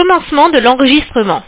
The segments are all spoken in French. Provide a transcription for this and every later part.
commencement de l'enregistrement.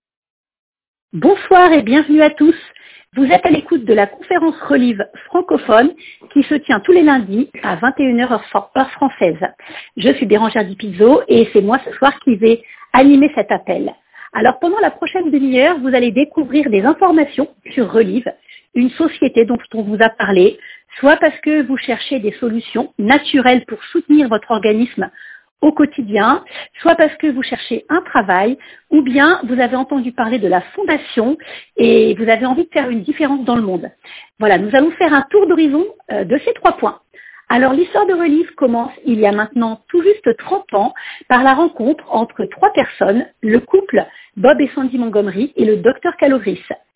Bonsoir et bienvenue à tous. Vous êtes à l'écoute de la conférence Relive francophone qui se tient tous les lundis à 21h heure française. Je suis Bérangère Di Pizzo et c'est moi ce soir qui vais animer cet appel. Alors pendant la prochaine demi-heure, vous allez découvrir des informations sur Relive, une société dont on vous a parlé, soit parce que vous cherchez des solutions naturelles pour soutenir votre organisme au quotidien, soit parce que vous cherchez un travail, ou bien vous avez entendu parler de la fondation et vous avez envie de faire une différence dans le monde. Voilà, nous allons faire un tour d'horizon de ces 3 points. Alors l'histoire de Relive commence il y a maintenant tout juste 30 ans par la rencontre entre 3 personnes, le couple Bob et Sandy Montgomery et le docteur Kalogris.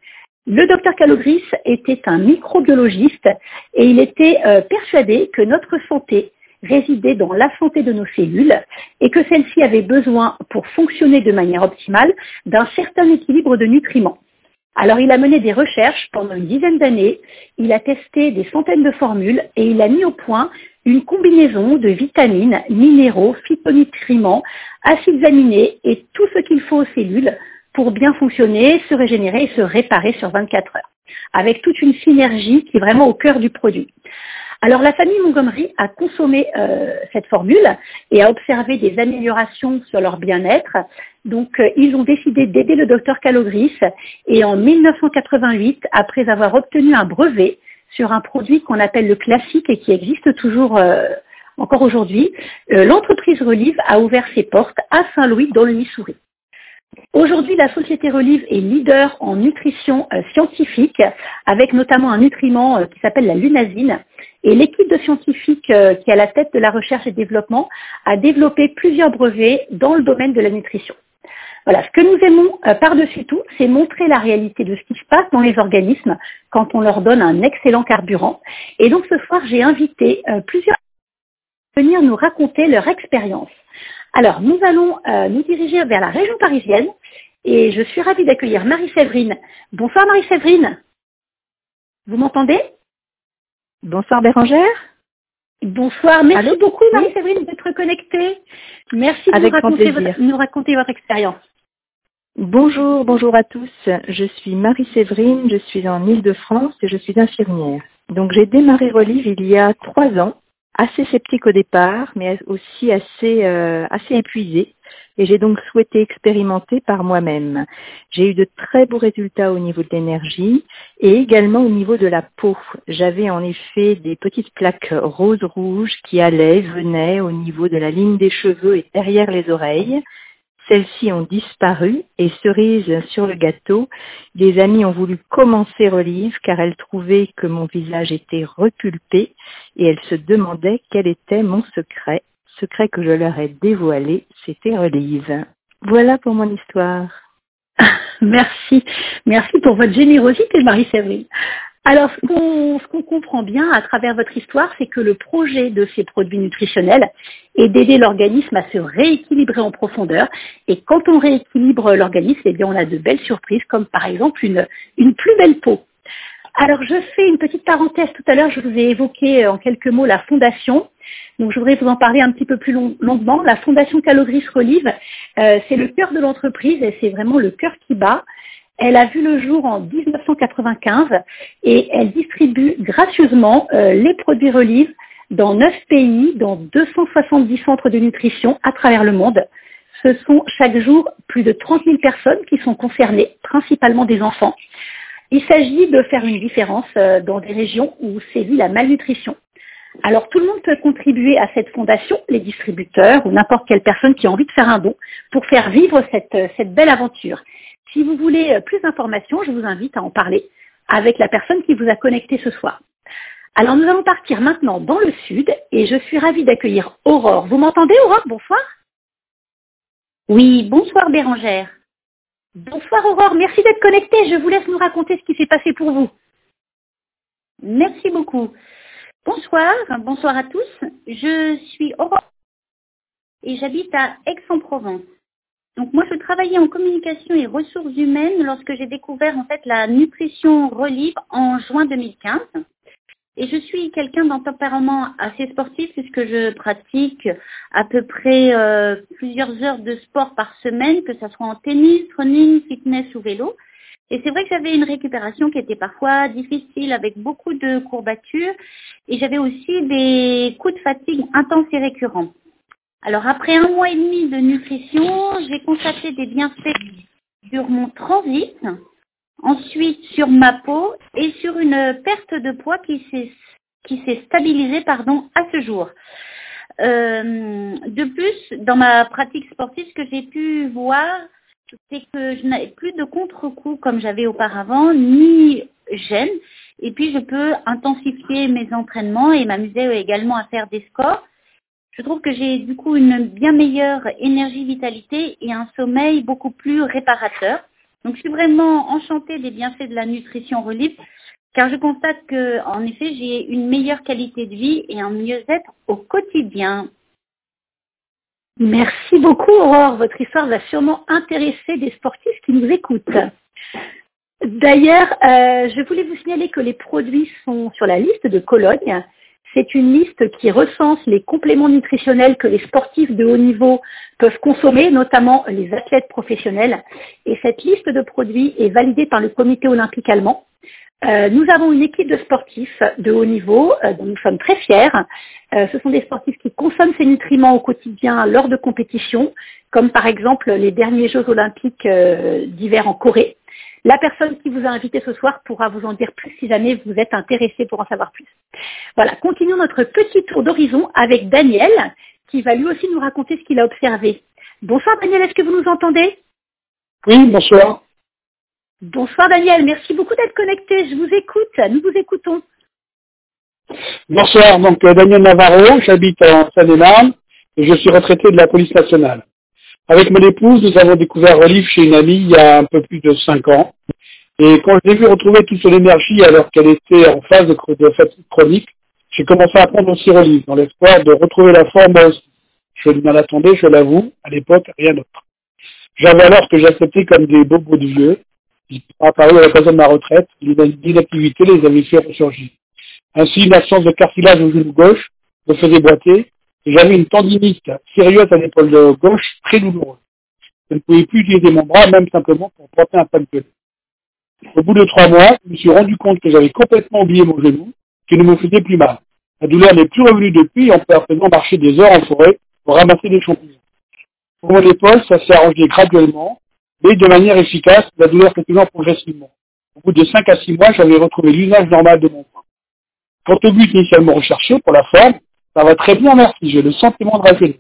Le docteur Kalogris était un microbiologiste et il était persuadé que notre santé résidait dans la santé de nos cellules et que celles-ci avaient besoin, pour fonctionner de manière optimale, d'un certain équilibre de nutriments. Alors il a mené des recherches pendant une dizaine d'années, il a testé des centaines de formules et il a mis au point une combinaison de vitamines, minéraux, phytonutriments, acides aminés et tout ce qu'il faut aux cellules pour bien fonctionner, se régénérer et se réparer sur 24 heures, avec toute une synergie qui est vraiment au cœur du produit. Alors la famille Montgomery a consommé cette formule et a observé des améliorations sur leur bien-être. Donc ils ont décidé d'aider le docteur Kalogris et en 1988, après avoir obtenu un brevet sur un produit qu'on appelle le classique et qui existe toujours encore aujourd'hui, l'entreprise Relive a ouvert ses portes à Saint-Louis dans le Missouri. Aujourd'hui, la société Relive est leader en nutrition scientifique, avec notamment un nutriment qui s'appelle la lunasine. Et l'équipe de scientifiques qui est à la tête de la recherche et développement a développé plusieurs brevets dans le domaine de la nutrition. Voilà, ce que nous aimons par-dessus tout, c'est montrer la réalité de ce qui se passe dans les organismes quand on leur donne un excellent carburant. Et donc ce soir, j'ai invité plusieurs à venir nous raconter leur expérience. Alors, nous allons nous diriger vers la région parisienne et je suis ravie d'accueillir Marie-Séverine. Bonsoir Marie-Séverine. Vous m'entendez? Bonsoir Bérangère. Bonsoir, merci beaucoup Marie-Séverine d'être connectée. Merci de nous raconter votre expérience. Bonjour à tous. Je suis Marie-Séverine, je suis en Île-de-France et je suis infirmière. Donc j'ai démarré Relive il y a 3 ans. Assez sceptique au départ, mais aussi assez épuisée. Et j'ai donc souhaité expérimenter par moi-même. J'ai eu de très beaux résultats au niveau de l'énergie et également au niveau de la peau. J'avais en effet des petites plaques rose-rouge qui allaient, venaient au niveau de la ligne des cheveux et derrière les oreilles. Celles-ci ont disparu et cerise sur le gâteau, les amis ont voulu commencer Relive car elles trouvaient que mon visage était repulpé et elles se demandaient quel était mon secret. Secret que je leur ai dévoilé, c'était Relive. Voilà pour mon histoire. Merci pour votre générosité Marie-Séverine. Alors, ce qu'on comprend bien à travers votre histoire, c'est que le projet de ces produits nutritionnels est d'aider l'organisme à se rééquilibrer en profondeur. Et quand on rééquilibre l'organisme, eh bien, on a de belles surprises, comme par exemple une plus belle peau. Alors, je fais une petite parenthèse. Tout à l'heure, je vous ai évoqué en quelques mots la fondation. Donc, je voudrais vous en parler un petit peu plus longuement. La fondation Kalogris Relive, c'est le cœur de l'entreprise et c'est vraiment le cœur qui bat. Elle a vu le jour en 1995 et elle distribue gracieusement les produits Relive dans 9 pays, dans 270 centres de nutrition à travers le monde. Ce sont chaque jour plus de 30 000 personnes qui sont concernées, principalement des enfants. Il s'agit de faire une différence dans des régions où sévit la malnutrition. Alors tout le monde peut contribuer à cette fondation, les distributeurs ou n'importe quelle personne qui a envie de faire un don pour faire vivre cette belle aventure. Si vous voulez plus d'informations, je vous invite à en parler avec la personne qui vous a connecté ce soir. Alors nous allons partir maintenant dans le sud et je suis ravie d'accueillir Aurore. Vous m'entendez Aurore? Bonsoir. Oui, bonsoir Bérangère. Bonsoir Aurore, merci d'être connectée. Je vous laisse nous raconter ce qui s'est passé pour vous. Merci beaucoup. Bonsoir à tous. Je suis Aurore et j'habite à Aix-en-Provence. Donc moi, je travaillais en communication et ressources humaines lorsque j'ai découvert en fait la nutrition Relive en juin 2015. Et je suis quelqu'un d'un tempérament assez sportif puisque je pratique à peu près plusieurs heures de sport par semaine, que ce soit en tennis, running, fitness ou vélo. Et c'est vrai que j'avais une récupération qui était parfois difficile avec beaucoup de courbatures et j'avais aussi des coups de fatigue intenses et récurrents. Alors après 1 mois et demi de nutrition, j'ai constaté des bienfaits sur mon transit, ensuite sur ma peau et sur une perte de poids qui s'est stabilisée à ce jour. De plus, dans ma pratique sportive, ce que j'ai pu voir, c'est que je n'avais plus de contre-coup comme j'avais auparavant, ni gêne. Et puis, je peux intensifier mes entraînements et m'amuser également à faire des scores. Je trouve que j'ai du coup une bien meilleure énergie, vitalité et un sommeil beaucoup plus réparateur. Donc, je suis vraiment enchantée des bienfaits de la nutrition Relive, car je constate que, en effet, j'ai une meilleure qualité de vie et un mieux-être au quotidien. Merci beaucoup, Aurore. Votre histoire va sûrement intéresser des sportifs qui nous écoutent. D'ailleurs, je voulais vous signaler que les produits sont sur la liste de Cologne. C'est une liste qui recense les compléments nutritionnels que les sportifs de haut niveau peuvent consommer, notamment les athlètes professionnels. Et cette liste de produits est validée par le comité olympique allemand. Nous avons une équipe de sportifs de haut niveau dont nous sommes très fiers. Ce sont des sportifs qui consomment ces nutriments au quotidien lors de compétitions, comme par exemple les derniers Jeux olympiques d'hiver en Corée. La personne qui vous a invité ce soir pourra vous en dire plus si jamais vous êtes intéressé pour en savoir plus. Voilà, continuons notre petit tour d'horizon avec Daniel, qui va lui aussi nous raconter ce qu'il a observé. Bonsoir Daniel, est-ce que vous nous entendez? Oui, bonsoir. Bonsoir Daniel, merci beaucoup d'être connecté, je vous écoute, nous vous écoutons. Bonsoir, donc Daniel Navarro, j'habite en Seine-et-Marne et je suis retraité de la police nationale. Avec mon épouse, nous avons découvert Relive chez une amie il y a un peu plus de 5 ans. Et quand je l'ai vu retrouver toute son énergie alors qu'elle était en phase de fatigue chronique, j'ai commencé à prendre aussi Relive dans l'espoir de retrouver la forme moi aussi. Je m'en attendais, je l'avoue, à l'époque, rien d'autre. J'avais alors ce que j'acceptais comme des bobos de vieux. Ils sont apparus à l'occasion de ma retraite, l'inactivité les avait fait ressurgir. Ainsi, une absence de cartilage au genou gauche me faisait boiter et j'avais une tendinite sérieuse à l'épaule gauche très douloureuse. Je ne pouvais plus utiliser mon bras, même simplement pour porter un pain de gueule. Au bout de 3 mois, je me suis rendu compte que j'avais complètement oublié mon genou, qui ne me faisait plus mal. La douleur n'est plus revenue depuis et on peut à présent marcher des heures en forêt pour ramasser des champignons. Pour mon épaule, ça s'est arrangé graduellement, mais de manière efficace, la douleur s'éteignant progressivement. Au bout de 5 à 6 mois, j'avais retrouvé l'usage normal de mon bras. Quant au but initialement recherché pour la forme, ça va très bien, merci. J'ai le sentiment de rajeunir.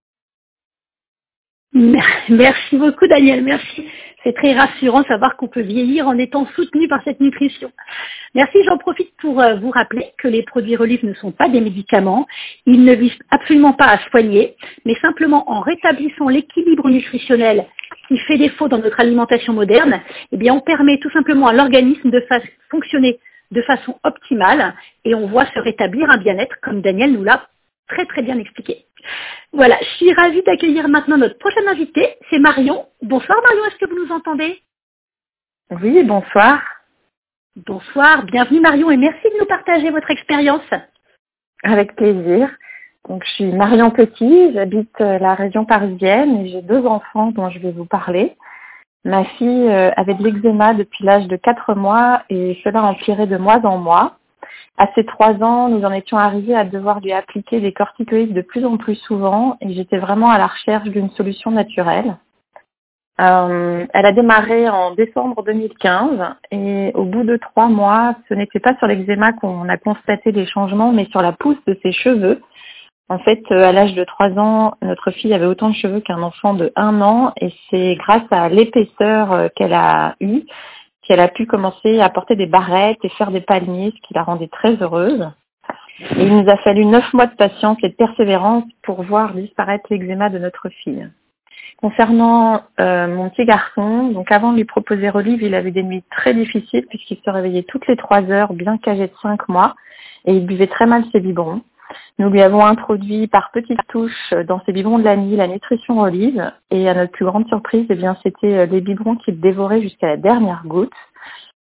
Merci beaucoup Daniel, merci. C'est très rassurant de savoir qu'on peut vieillir en étant soutenu par cette nutrition. Merci, j'en profite pour vous rappeler que les produits Relive ne sont pas des médicaments. Ils ne visent absolument pas à soigner, mais simplement en rétablissant l'équilibre nutritionnel qui fait défaut dans notre alimentation moderne, eh bien, on permet tout simplement à l'organisme de fonctionner de façon optimale et on voit se rétablir un bien-être comme Daniel nous l'a très très bien expliqué. Voilà, je suis ravie d'accueillir maintenant notre prochaine invitée, c'est Marion. Bonsoir Marion, est-ce que vous nous entendez? Oui, bonsoir. Bonsoir, bienvenue Marion et merci de nous partager votre expérience. Avec plaisir. Donc, je suis Marion Petit, j'habite la région parisienne et j'ai 2 enfants dont je vais vous parler. Ma fille avait de l'eczéma depuis l'âge de 4 mois et cela empirait de mois en mois. À ses 3 ans, nous en étions arrivés à devoir lui appliquer des corticoïdes de plus en plus souvent et j'étais vraiment à la recherche d'une solution naturelle. Elle a démarré en décembre 2015 et au bout de 3 mois, ce n'était pas sur l'eczéma qu'on a constaté des changements, mais sur la pousse de ses cheveux. En fait, à l'âge de 3 ans, notre fille avait autant de cheveux qu'un enfant de 1 an et c'est grâce à l'épaisseur qu'elle a eue qu'elle a pu commencer à porter des barrettes et faire des palmiers, ce qui la rendait très heureuse. Et il nous a fallu 9 mois de patience et de persévérance pour voir disparaître l'eczéma de notre fille. Concernant mon petit garçon, donc avant de lui proposer Relive, il avait des nuits très difficiles puisqu'il se réveillait toutes les 3 heures, bien qu'âgé de 5 mois, et il buvait très mal ses biberons. Nous lui avons introduit par petites touches dans ses biberons de la nuit la nutrition Relive et à notre plus grande surprise, eh bien, c'était les biberons qu'il dévorait jusqu'à la dernière goutte.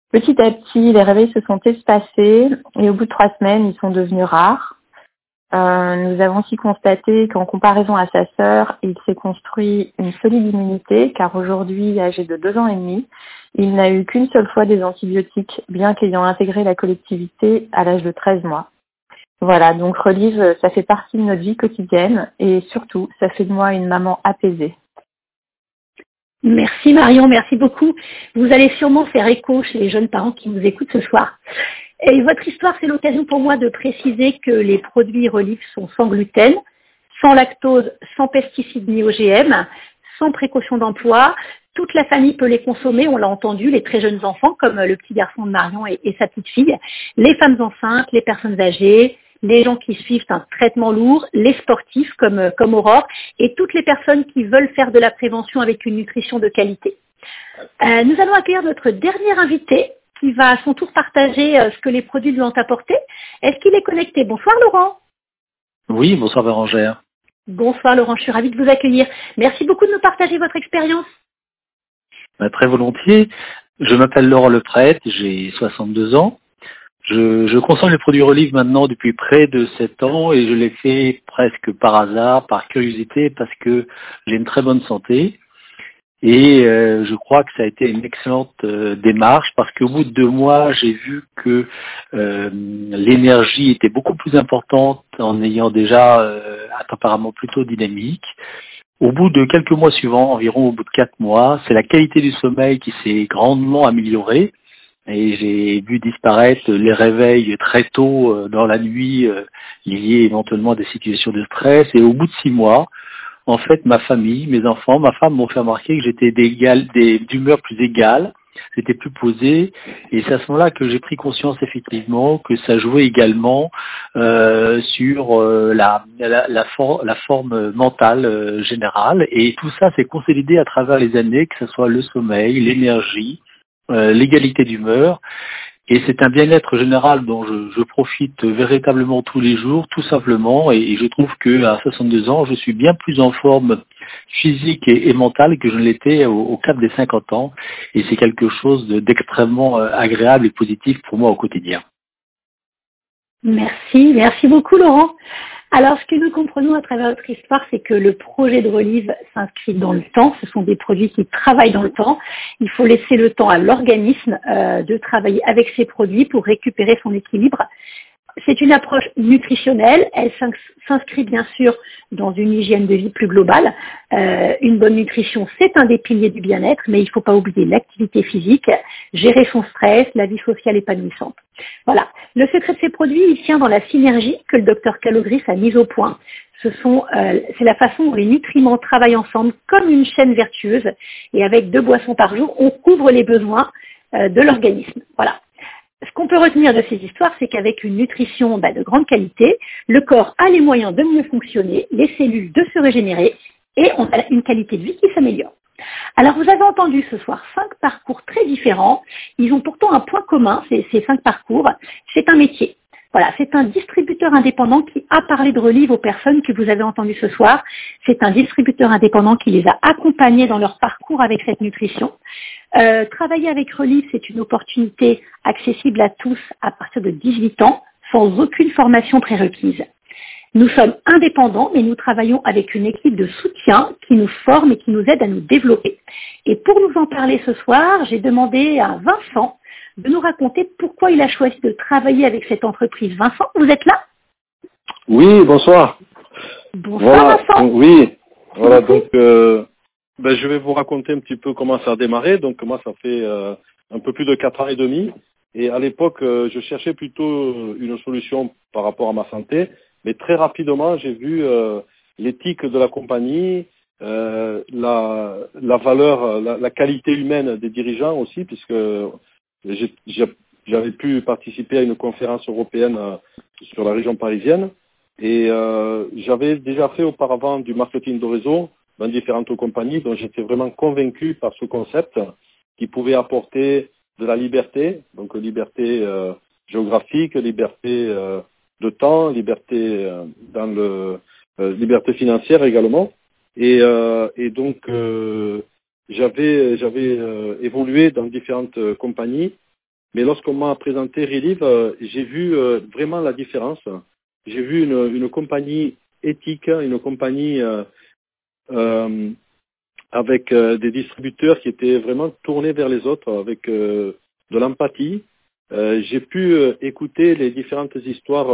Petit à petit, les réveils se sont espacés et au bout de 3 semaines, ils sont devenus rares. Nous avons aussi constaté qu'en comparaison à sa sœur, il s'est construit une solide immunité, car aujourd'hui, âgé de 2 ans et demi, il n'a eu qu'une seule fois des antibiotiques, bien qu'ayant intégré la collectivité à l'âge de 13 mois. Voilà, donc Relive, ça fait partie de notre vie quotidienne et surtout, ça fait de moi une maman apaisée. Merci Marion, merci beaucoup. Vous allez sûrement faire écho chez les jeunes parents qui nous écoutent ce soir. Et votre histoire, c'est l'occasion pour moi de préciser que les produits Relive sont sans gluten, sans lactose, sans pesticides ni OGM, sans précaution d'emploi. Toute la famille peut les consommer, on l'a entendu, les très jeunes enfants comme le petit garçon de Marion et sa petite fille, les femmes enceintes, les personnes âgées, les gens qui suivent un traitement lourd, les sportifs comme Aurore et toutes les personnes qui veulent faire de la prévention avec une nutrition de qualité. Nous allons accueillir notre dernier invité qui va à son tour partager ce que les produits lui ont apporté. Est-ce qu'il est connecté? Bonsoir Laurent. Oui, bonsoir Bérangère. Bonsoir Laurent, je suis ravie de vous accueillir. Merci beaucoup de nous partager votre expérience. Très volontiers. Je m'appelle Laurent Leprêtre, j'ai 62 ans. Je consomme les produits Relive maintenant depuis près de 7 ans et je l'ai fait presque par hasard, par curiosité, parce que j'ai une très bonne santé. Et je crois que ça a été une excellente démarche parce qu'au bout de 2 mois, j'ai vu que l'énergie était beaucoup plus importante en ayant déjà un tempérament plutôt dynamique. Au bout de quelques mois suivants, environ au bout de 4 mois, c'est la qualité du sommeil qui s'est grandement améliorée. Et j'ai vu disparaître les réveils très tôt dans la nuit liés éventuellement à des situations de stress. Et au bout de 6 mois, en fait, ma famille, mes enfants, ma femme m'ont fait remarquer que j'étais d'humeur plus égale, c'était plus posé. Et c'est à ce moment-là que j'ai pris conscience effectivement que ça jouait également sur la forme mentale générale. Et tout ça s'est consolidé à travers les années, que ce soit le sommeil, l'énergie, l'égalité d'humeur, et c'est un bien-être général dont je profite véritablement tous les jours, tout simplement, et je trouve que à 62 ans, je suis bien plus en forme physique et mentale que je ne l'étais au cap des 50 ans, et c'est quelque chose d'extrêmement agréable et positif pour moi au quotidien. Merci beaucoup Laurent. Alors, ce que nous comprenons à travers votre histoire, c'est que le projet de Relive s'inscrit dans le temps. Ce sont des produits qui travaillent dans le temps. Il faut laisser le temps à l'organisme de travailler avec ces produits pour récupérer son équilibre. C'est une approche nutritionnelle. Elle s'inscrit bien sûr dans une hygiène de vie plus globale. Une bonne nutrition, c'est un des piliers du bien-être, mais il ne faut pas oublier l'activité physique, gérer son stress, la vie sociale épanouissante. Voilà. Le secret de ces produits, il tient dans la synergie que le docteur Calogris a mise au point. C'est la façon dont les nutriments travaillent ensemble comme une chaîne vertueuse. Et avec 2 boissons par jour, on couvre les besoins de l'organisme. Voilà. Ce qu'on peut retenir de ces histoires, c'est qu'avec une nutrition de grande qualité, le corps a les moyens de mieux fonctionner, les cellules de se régénérer et on a une qualité de vie qui s'améliore. Alors vous avez entendu ce soir 5 parcours très différents. Ils ont pourtant un point commun, ces 5 parcours. C'est un métier. Voilà, c'est un distributeur indépendant qui a parlé de Relive aux personnes que vous avez entendues ce soir. C'est un distributeur indépendant qui les a accompagnés dans leur parcours avec cette nutrition. Travailler avec Relive, c'est une opportunité accessible à tous à partir de 18 ans, sans aucune formation prérequise. Nous sommes indépendants, mais nous travaillons avec une équipe de soutien qui nous forme et qui nous aide à nous développer. Et pour nous en parler ce soir, j'ai demandé à Vincent de nous raconter pourquoi il a choisi de travailler avec cette entreprise. Vincent, vous êtes là? Oui, bonsoir. Bonsoir voilà, Vincent. Oui, voilà, donc je vais vous raconter un petit peu comment ça a démarré. Donc moi, ça fait un peu plus de 4 ans et demi. Et à l'époque, je cherchais plutôt une solution par rapport à ma santé. Mais très rapidement, j'ai vu l'éthique de la compagnie, la valeur, la qualité humaine des dirigeants aussi, puisque j'avais pu participer à une conférence européenne sur la région parisienne. Et j'avais déjà fait auparavant du marketing de réseau dans différentes compagnies, donc j'étais vraiment convaincu par ce concept qui pouvait apporter de la liberté, donc liberté géographique, liberté de temps, liberté liberté financière également. Et donc j'avais évolué dans différentes compagnies Mais lorsqu'on m'a présenté Relive, j'ai vu vraiment la différence. J'ai vu une compagnie éthique, une compagnie avec des distributeurs qui étaient vraiment tournés vers les autres, avec de l'empathie. J'ai pu écouter les différentes histoires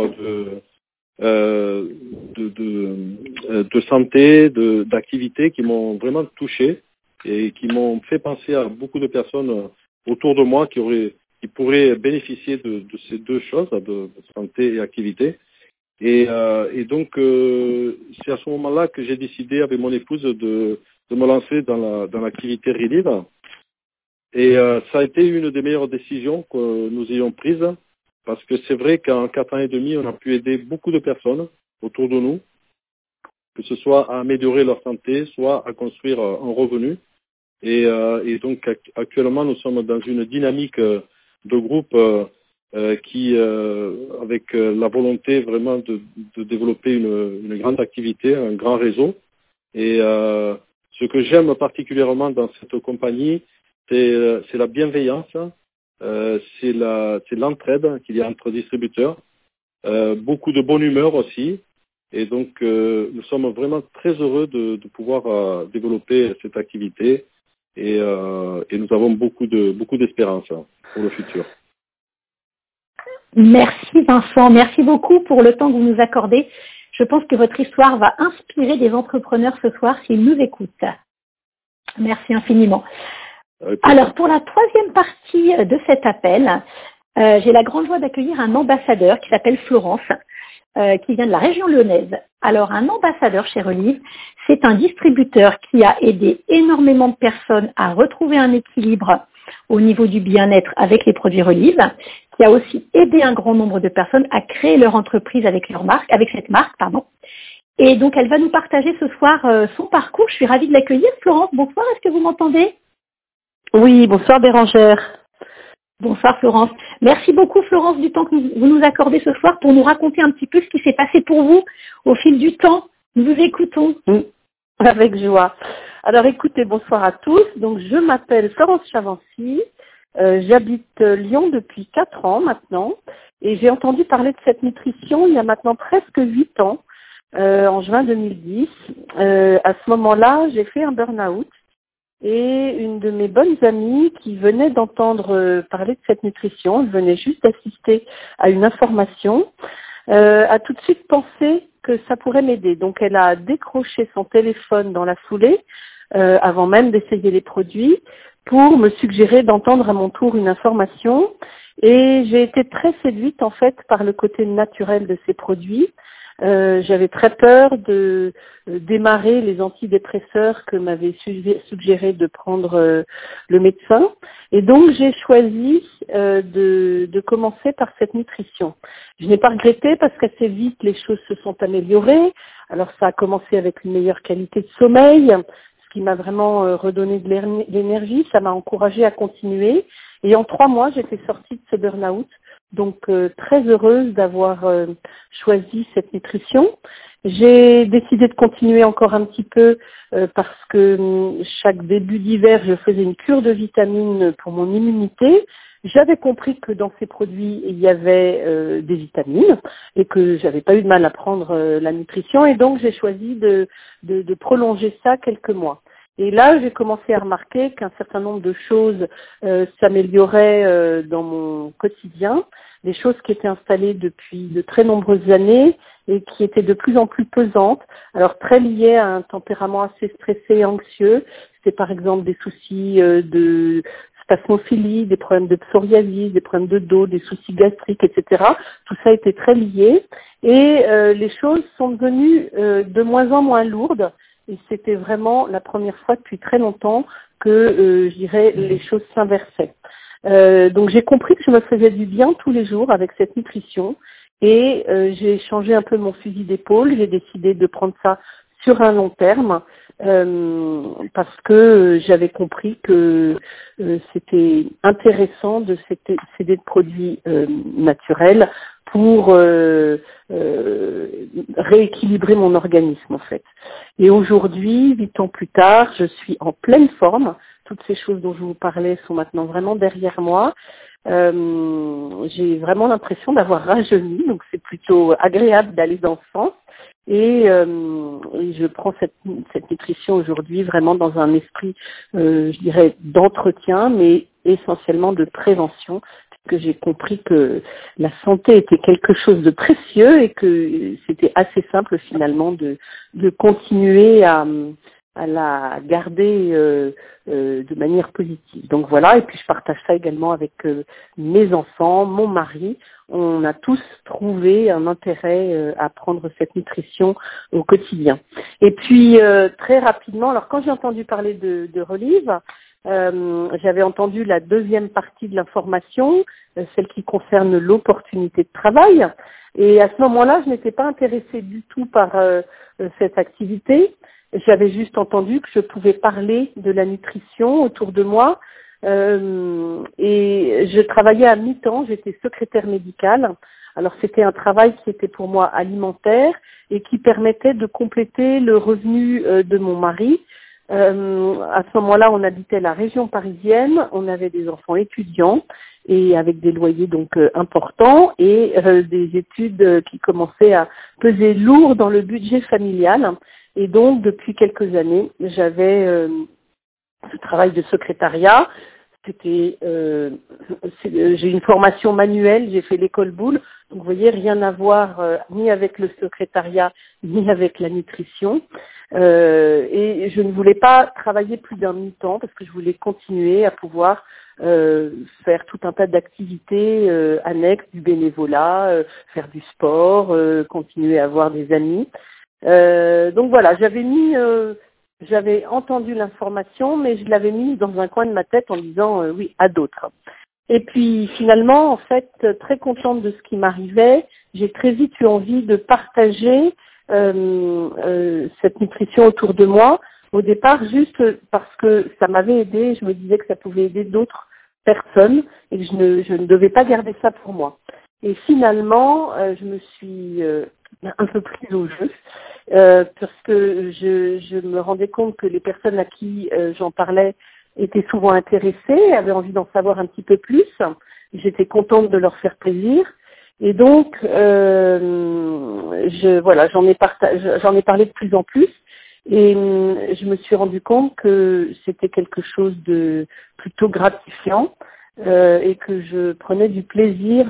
de santé, d'activité qui m'ont vraiment touché et qui m'ont fait penser à beaucoup de personnes autour de moi qui pourraient bénéficier de ces deux choses, de santé et activité. Et donc, c'est à ce moment-là que j'ai décidé avec mon épouse de me lancer dans l'activité Relive. Et ça a été une des meilleures décisions que nous ayons prises, parce que c'est vrai qu'en 4 ans et demi, on a pu aider beaucoup de personnes autour de nous, que ce soit à améliorer leur santé, soit à construire un revenu. Et donc actuellement, nous sommes dans une dynamique de groupe qui, avec la volonté vraiment de développer une grande activité, un grand réseau. Et ce que j'aime particulièrement dans cette compagnie, c'est la bienveillance, c'est l'entraide qu'il y a entre distributeurs, beaucoup de bonne humeur aussi. Et donc, nous sommes vraiment très heureux de pouvoir développer cette activité et nous avons beaucoup d'espérance pour le futur. Merci Vincent, merci beaucoup pour le temps que vous nous accordez. Je pense que votre histoire va inspirer des entrepreneurs ce soir s'ils nous écoutent. Merci infiniment. Alors, pour la troisième partie de cet appel, j'ai la grande joie d'accueillir un ambassadeur qui s'appelle Florence, qui vient de la région lyonnaise. Alors, un ambassadeur chez Relive, c'est un distributeur qui a aidé énormément de personnes à retrouver un équilibre au niveau du bien-être avec les produits Relive, qui a aussi aidé un grand nombre de personnes à créer leur entreprise avec cette marque. Et donc, elle va nous partager ce soir son parcours. Je suis ravie de l'accueillir. Florence, bonsoir, est-ce que vous m'entendez ? Oui, bonsoir Bérangère. Bonsoir Florence. Merci beaucoup Florence du temps que vous nous accordez ce soir pour nous raconter un petit peu ce qui s'est passé pour vous au fil du temps. Nous vous écoutons. Oui, avec joie. Alors écoutez, bonsoir à tous. Donc je m'appelle Florence Chavancy. J'habite Lyon depuis 4 ans maintenant et j'ai entendu parler de cette nutrition il y a maintenant presque 8 ans, en juin 2010. À ce moment-là, j'ai fait un burn-out. Et une de mes bonnes amies qui venait d'entendre parler de cette nutrition, elle venait juste d'assister à une information, a tout de suite pensé que ça pourrait m'aider. Donc elle a décroché son téléphone dans la foulée, avant même d'essayer les produits, pour me suggérer d'entendre à mon tour une information. Et j'ai été très séduite en fait par le côté naturel de ces produits. J'avais très peur de démarrer les antidépresseurs que m'avait suggéré de prendre le médecin. Et donc, j'ai choisi de commencer par cette nutrition. Je n'ai pas regretté parce qu'assez vite, les choses se sont améliorées. Alors, ça a commencé avec une meilleure qualité de sommeil, ce qui m'a vraiment redonné de l'énergie. Ça m'a encouragée à continuer. Et en 3 mois, j'étais sortie de ce burn-out. Donc, très heureuse d'avoir choisi cette nutrition. J'ai décidé de continuer encore un petit peu parce que chaque début d'hiver, je faisais une cure de vitamines pour mon immunité. J'avais compris que dans ces produits, il y avait des vitamines et que j'avais pas eu de mal à prendre la nutrition. Et donc, j'ai choisi de prolonger ça quelques mois. Et là, j'ai commencé à remarquer qu'un certain nombre de choses s'amélioraient dans mon quotidien, des choses qui étaient installées depuis de très nombreuses années et qui étaient de plus en plus pesantes, alors très liées à un tempérament assez stressé et anxieux. C'est par exemple des soucis de spasmophilie, des problèmes de psoriasis, des problèmes de dos, des soucis gastriques, etc. Tout ça était très lié et les choses sont devenues de moins en moins lourdes. Et c'était vraiment la première fois depuis très longtemps que, je dirais, les choses s'inversaient. Donc j'ai compris que je me faisais du bien tous les jours avec cette nutrition et j'ai changé un peu mon fusil d'épaule. J'ai décidé de prendre ça sur un long terme parce que j'avais compris que c'était intéressant de céder de produits naturels pour rééquilibrer mon organisme en fait. Et aujourd'hui, 8 ans plus tard, je suis en pleine forme. toutes ces choses dont je vous parlais sont maintenant vraiment derrière moi. J'ai vraiment l'impression d'avoir rajeuni, donc c'est plutôt agréable d'aller dans ce sens. Et je prends cette nutrition aujourd'hui vraiment dans un esprit, je dirais, d'entretien, mais essentiellement de prévention, que j'ai compris que la santé était quelque chose de précieux et que c'était assez simple finalement de continuer à la garder de manière positive. Donc voilà, et puis je partage ça également avec mes enfants, mon mari. On a tous trouvé un intérêt à prendre cette nutrition au quotidien. Et puis très rapidement, alors quand j'ai entendu parler de Relive, j'avais entendu la deuxième partie de l'information, celle qui concerne l'opportunité de travail. Et à ce moment-là, je n'étais pas intéressée du tout par cette activité. J'avais juste entendu que je pouvais parler de la nutrition autour de moi. Et je travaillais à mi-temps, j'étais secrétaire médicale. Alors c'était un travail qui était pour moi alimentaire et qui permettait de compléter le revenu de mon mari. À ce moment-là, on habitait la région parisienne, on avait des enfants étudiants et avec des loyers donc importants et des études qui commençaient à peser lourd dans le budget familial. Et donc, depuis quelques années, j'avais ce travail de secrétariat. J'ai une formation manuelle, j'ai fait l'école Boulle. Donc, vous voyez, rien à voir ni avec le secrétariat, ni avec la nutrition. Et je ne voulais pas travailler plus d'un mi-temps parce que je voulais continuer à pouvoir faire tout un tas d'activités annexes, du bénévolat, faire du sport, continuer à avoir des amis. Donc voilà, j'avais entendu l'information, mais je l'avais mise dans un coin de ma tête en disant oui à d'autres. Et puis finalement, en fait, très contente de ce qui m'arrivait, j'ai très vite eu envie de partager cette nutrition autour de moi. Au départ, juste parce que ça m'avait aidé, je me disais que ça pouvait aider d'autres personnes et que je ne devais pas garder ça pour moi. Et finalement, je me suis un peu prise au jeu. Parce que je me rendais compte que les personnes à qui j'en parlais étaient souvent intéressées, avaient envie d'en savoir un petit peu plus. J'étais contente de leur faire plaisir. Et donc, j'en ai parlé de plus en plus. Et je me suis rendu compte que c'était quelque chose de plutôt gratifiant et que je prenais du plaisir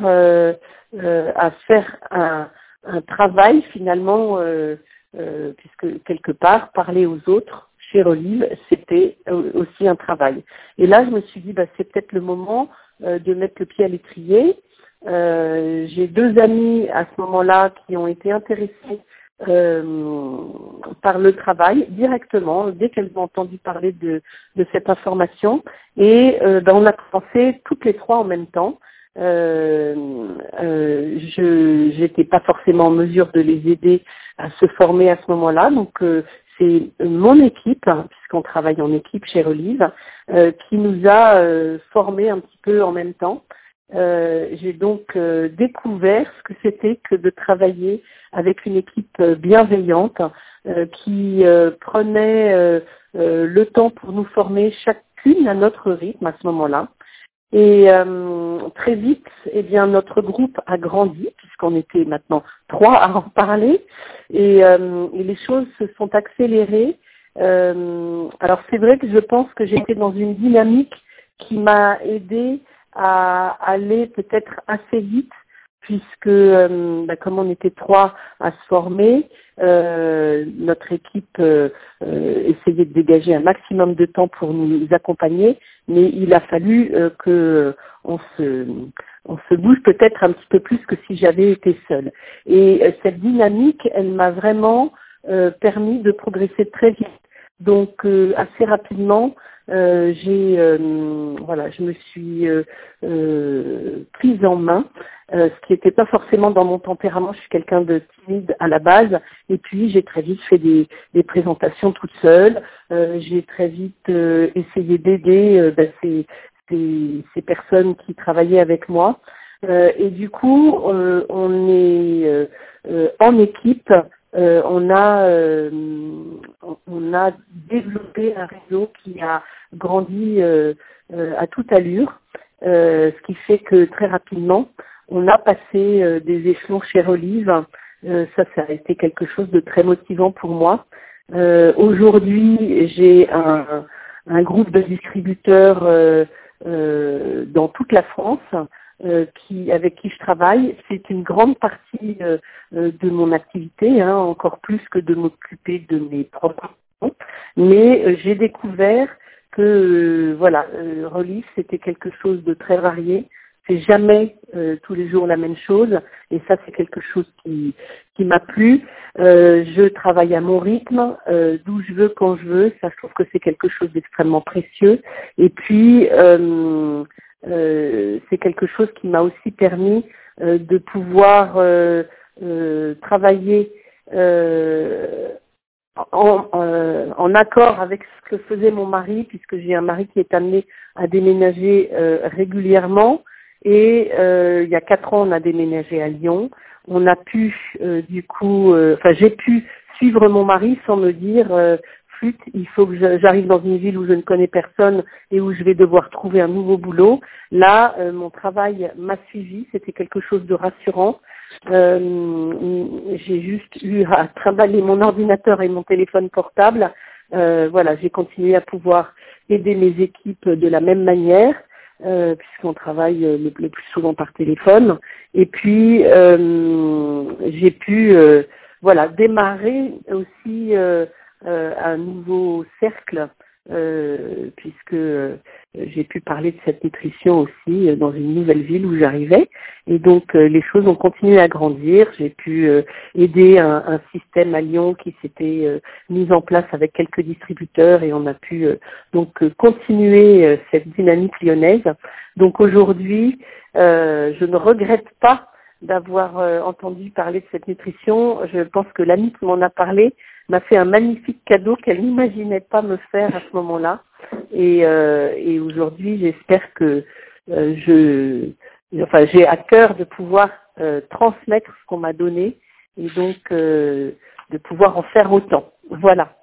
à faire un travail finalement, puisque quelque part, parler aux autres chez Relive, c'était aussi un travail. Et là, je me suis dit, c'est peut-être le moment de mettre le pied à l'étrier. J'ai 2 amis à ce moment-là qui ont été intéressés par le travail directement, dès qu'elles ont entendu parler de cette information. Et on a commencé toutes les 3 en même temps. J'étais pas forcément en mesure de les aider à se former à ce moment-là, donc c'est mon équipe, puisqu'on travaille en équipe chez Relive, qui nous a formés un petit peu en même temps. J'ai donc découvert ce que c'était que de travailler avec une équipe bienveillante qui prenait le temps pour nous former chacune à notre rythme à ce moment-là. Et très vite, notre groupe a grandi, puisqu'on était maintenant 3 à en parler, et les choses se sont accélérées. Alors c'est vrai que je pense que j'étais dans une dynamique qui m'a aidée à aller peut-être assez vite, puisque comme on était 3 à se former, notre équipe essayait de dégager un maximum de temps pour nous accompagner, mais il a fallu que on se bouge peut-être un petit peu plus que si j'avais été seule. Et cette dynamique, elle m'a vraiment permis de progresser très vite. Donc assez rapidement, je me suis prise en main, ce qui n'était pas forcément dans mon tempérament. Je suis quelqu'un de timide à la base, et puis j'ai très vite fait des présentations toute seule. J'ai très vite essayé d'aider ces personnes qui travaillaient avec moi. Et du coup, on est en équipe on a développé un réseau qui a grandi à toute allure, ce qui fait que très rapidement, on a passé des échelons chez Relive. Ça a été quelque chose de très motivant pour moi. Aujourd'hui, j'ai un groupe de distributeurs dans toute la France avec qui je travaille. C'est une grande partie de mon activité, encore plus que de m'occuper de mes propres comptes. Mais j'ai découvert que Relive, c'était quelque chose de très varié. C'est jamais tous les jours la même chose, et ça c'est quelque chose qui m'a plu. Je travaille à mon rythme, d'où je veux, quand je veux. Ça, je trouve que c'est quelque chose d'extrêmement précieux. Et puis c'est quelque chose qui m'a aussi permis de pouvoir travailler en accord avec ce que faisait mon mari, puisque j'ai un mari qui est amené à déménager régulièrement. Et il y a 4 ans, on a déménagé à Lyon. On a pu, j'ai pu suivre mon mari sans me dire flûte, il faut que j'arrive dans une ville où je ne connais personne et où je vais devoir trouver un nouveau boulot. Là, mon travail m'a suivi, c'était quelque chose de rassurant. J'ai juste eu à trimballer mon ordinateur et mon téléphone portable. J'ai continué à pouvoir aider mes équipes de la même manière. Puisqu'on travaille le plus souvent par téléphone. Et puis, j'ai pu démarrer aussi un nouveau cercle, puisque j'ai pu parler de cette nutrition aussi dans une nouvelle ville où j'arrivais. Et donc, les choses ont continué à grandir. J'ai pu aider un système à Lyon qui s'était mis en place avec quelques distributeurs, et on a pu continuer cette dynamique lyonnaise. Donc aujourd'hui, je ne regrette pas d'avoir entendu parler de cette nutrition. Je pense que l'amie qui m'en a parlé m'a fait un magnifique cadeau qu'elle n'imaginait pas me faire à ce moment-là. Et aujourd'hui, j'espère que j'ai à cœur de pouvoir transmettre ce qu'on m'a donné, et donc de pouvoir en faire autant. Voilà.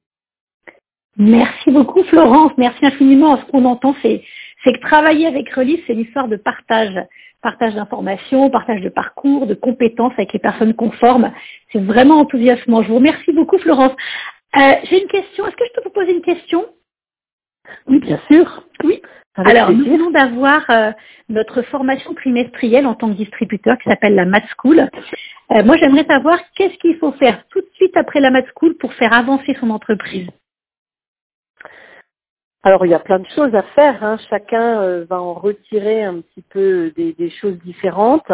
Merci beaucoup Florence, merci infiniment. Ce qu'on entend, c'est que travailler avec Relive, c'est l'histoire de partage d'informations, partage de parcours, de compétences avec les personnes conformes. C'est vraiment enthousiasmant. Je vous remercie beaucoup Florence. J'ai une question, est-ce que je peux vous poser une question? Oui, bien sûr. Oui. Alors, nous venons d'avoir notre formation trimestrielle en tant que distributeur qui s'appelle la Mat School. Moi, j'aimerais savoir qu'est-ce qu'il faut faire tout de suite après la Mat School pour faire avancer son entreprise. Alors, il y a plein de choses à faire. Chacun va en retirer un petit peu des choses différentes.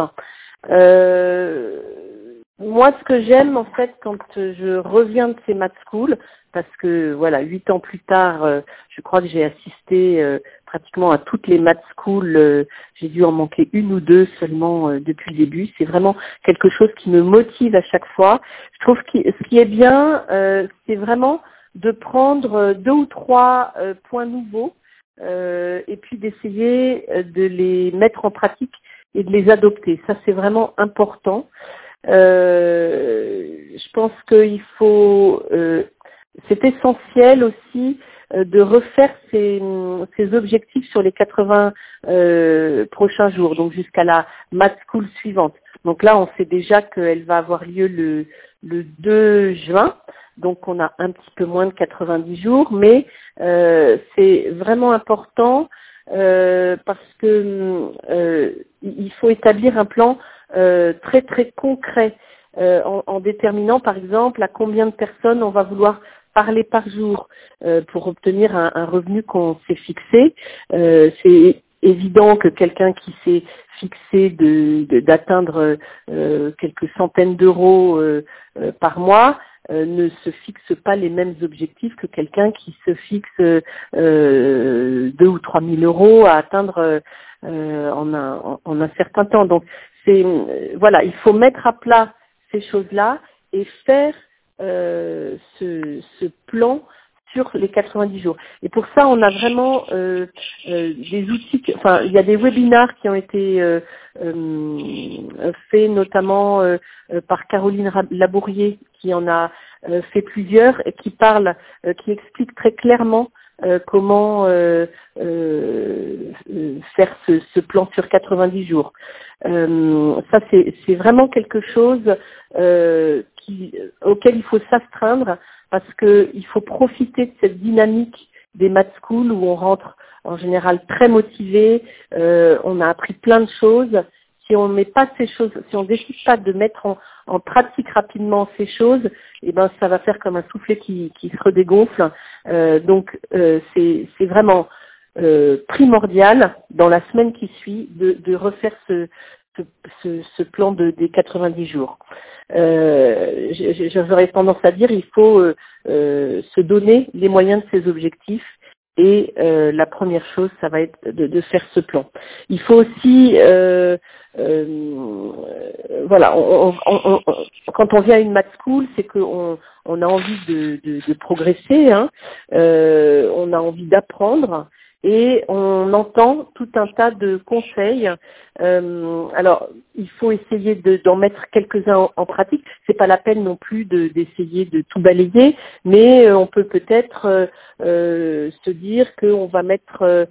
Moi, ce que j'aime, en fait, quand je reviens de ces Mat School, parce que, 8 ans plus tard, je crois que j'ai assisté pratiquement à toutes les Mat School. J'ai dû en manquer une ou deux seulement depuis le début. C'est vraiment quelque chose qui me motive à chaque fois. Je trouve que ce qui est bien, c'est vraiment de prendre 2 ou 3 points nouveaux et puis d'essayer de les mettre en pratique et de les adopter. Ça, c'est vraiment important. Je pense qu'il faut, c'est essentiel aussi de refaire ces objectifs sur les 80 prochains jours, donc jusqu'à la Mat School suivante. Donc là, on sait déjà qu'elle va avoir lieu le 2 juin. Donc on a un petit peu moins de 90 jours, mais c'est vraiment important parce que il faut établir un plan très très concret en déterminant par exemple à combien de personnes on va vouloir parler par jour pour obtenir un revenu qu'on s'est fixé. C'est évident que quelqu'un qui s'est fixé d'atteindre quelques centaines d'euros par mois ne se fixe pas les mêmes objectifs que quelqu'un qui se fixe 2 ou 3 000 euros à atteindre en un certain temps. Donc il faut mettre à plat ces choses-là et faire ce plan sur les 90 jours. Et pour ça, on a vraiment des outils, il y a des webinars qui ont été faits notamment par Caroline Labourier, qui en a fait plusieurs et qui explique très clairement comment faire ce plan sur 90 jours. Ça, c'est vraiment quelque chose auquel il faut s'astreindre, parce qu'il faut profiter de cette dynamique des maths school où on rentre en général très motivé, on a appris plein de choses. Si on met pas ces choses, si on décide pas de mettre en pratique rapidement ces choses, eh ben ça va faire comme un soufflet qui se redégonfle. Donc c'est vraiment primordial dans la semaine qui suit de refaire ce plan des 90 jours. J'aurais tendance à dire il faut se donner les moyens de ses objectifs. Et la première chose, ça va être de faire ce plan. Il faut aussi, voilà, quand on vient à une math school, c'est qu'on a envie de progresser, hein, on a envie d'apprendre, et on entend tout un tas de conseils. Alors, il faut essayer d'en mettre quelques-uns en pratique. C'est pas la peine non plus d'essayer de tout balayer, mais on peut peut-être se dire qu'on va mettre,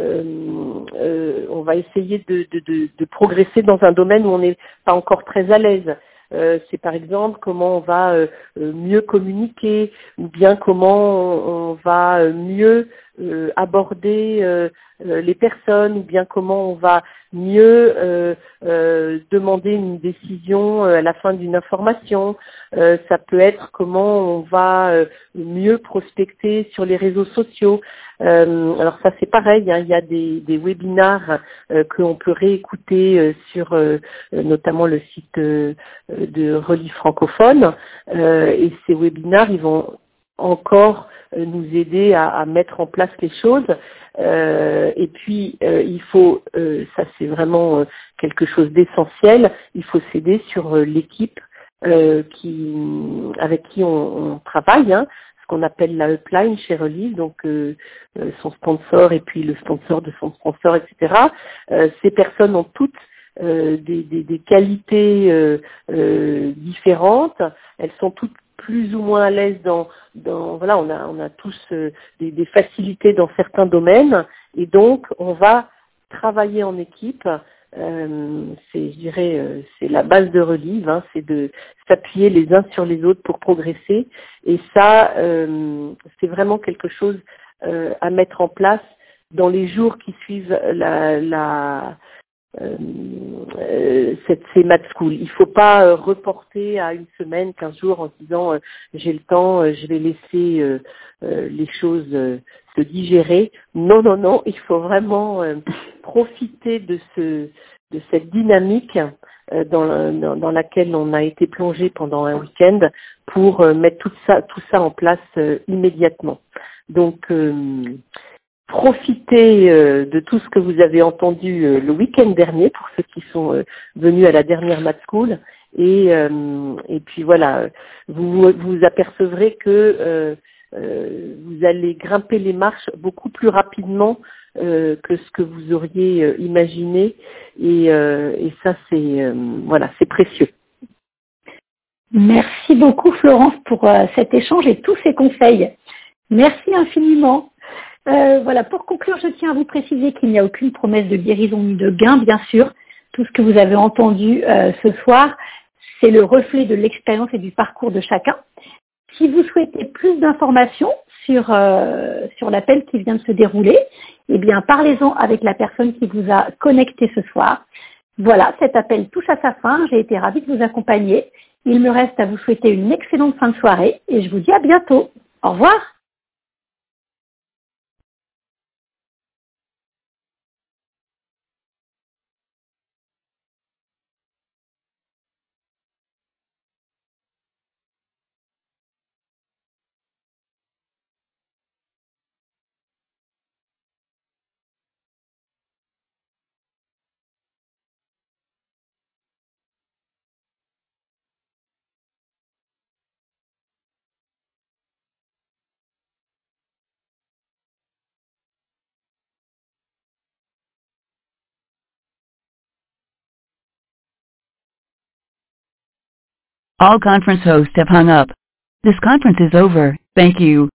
on va essayer de progresser dans un domaine où on n'est pas encore très à l'aise. C'est par exemple comment on va mieux communiquer, ou bien comment on va mieux aborder les personnes, ou bien comment on va mieux demander une décision à la fin d'une information. Ça peut être comment on va mieux prospecter sur les réseaux sociaux. Alors ça c'est pareil, hein, il y a des webinars que l'on peut réécouter sur notamment le site de Relief francophone, et ces webinars ils vont encore nous aider à mettre en place les choses. Et puis il faut, ça c'est vraiment quelque chose d'essentiel, il faut s'aider sur l'équipe avec qui on travaille, hein, ce qu'on appelle la upline chez Relief, donc son sponsor et puis le sponsor de son sponsor, etc. Ces personnes ont toutes des qualités différentes, elles sont toutes plus ou moins à l'aise dans voilà, on a tous des facilités dans certains domaines, et donc on va travailler en équipe. Je dirais, c'est la base de Relief, hein, c'est de s'appuyer les uns sur les autres pour progresser, et ça c'est vraiment quelque chose à mettre en place dans les jours qui suivent ces math school. Il ne faut pas reporter à une semaine, 15 jours en se disant j'ai le temps, je vais laisser les choses se digérer. Non, non, non, il faut vraiment profiter de cette dynamique dans laquelle on a été plongé pendant un week-end pour mettre tout ça en place immédiatement. Donc profitez de tout ce que vous avez entendu le week-end dernier pour ceux qui sont venus à la dernière Math School, et puis voilà, vous apercevrez que vous allez grimper les marches beaucoup plus rapidement que ce que vous auriez imaginé, et ça c'est voilà, c'est précieux. Merci beaucoup Florence pour cet échange et tous ces conseils. Merci infiniment. Voilà, pour conclure, je tiens à vous préciser qu'il n'y a aucune promesse de guérison ni de gain, bien sûr. Tout ce que vous avez entendu ce soir, c'est le reflet de l'expérience et du parcours de chacun. Si vous souhaitez plus d'informations sur l'appel qui vient de se dérouler, eh bien, parlez-en avec la personne qui vous a connecté ce soir. Voilà, cet appel touche à sa fin. J'ai été ravie de vous accompagner. Il me reste à vous souhaiter une excellente fin de soirée et je vous dis à bientôt. Au revoir. All conference hosts have hung up. This conference is over. Thank you.